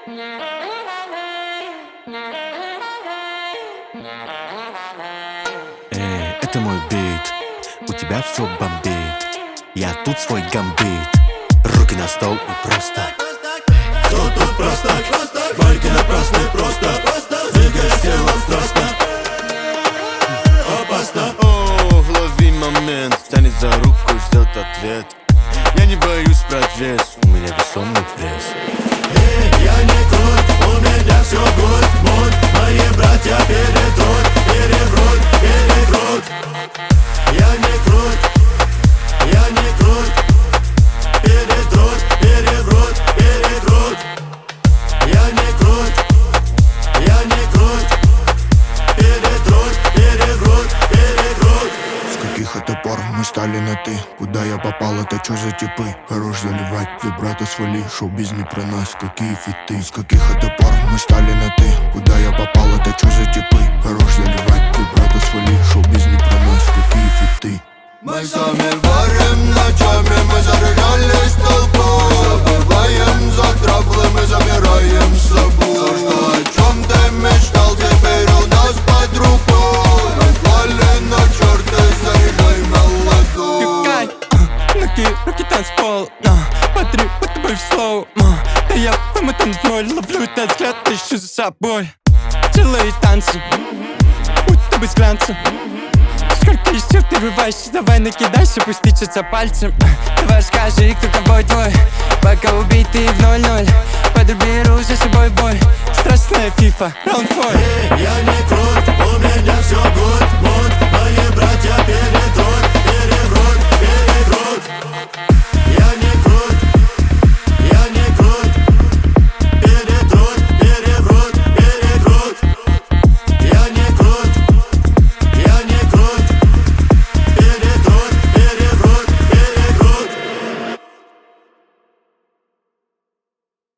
Эй, это мой бит, у тебя все бомбит. Я тут свой гамбит, руки на стол и просто. Кто тут просто? Байки напрасны просто. Двигаешь телом страстно. Опасно. О, лови момент, тянет за руку, ждет ответ. Я не боюсь брать вес, у меня весомый пресс. Я не крут, у меня все гуд, мут. Мои братья перетрут, переврут, перекрут. Я не крут, я не крут. Перетрут, переврут, перекрут. Я не крут, я не крут. Перетрут, переврут, перекрут. С каких это пор мы стали на ты? Куда я попал, это чё за типы? Хорош заливать, вибрато свали, шоу-биз не про нас, какие фиты? С каких это пор мы стали на ты? Куда я попал, это чё за типы? Хорош заливать, вибрато свали, шоу-биз не про нас, какие фиты? Мы сами варим ночами, мы заряжались толпой. Забываем за траблы, мы забираем с собой. То, что о чем ты мечтал, теперь у нас под рукой. Мы клали на черты, заряжай молоко. Пикай, ноги, руки танцпол. По три, под тобой в слоу. Да я вымотан в ноль, ловлю этот взгляд, ищу за собой. Целые танцы, будто бы с глянцем. Сколько из сил ты врываешься, давай накидайся, пусть тычется пальцем. Давай расскажи, кто тобой твой, пока убитый в 0-0. Подруби за собой бой, страстная фифа, раунд твой. Я не крут, у меня все гуд, мут. Мои братья перетрут.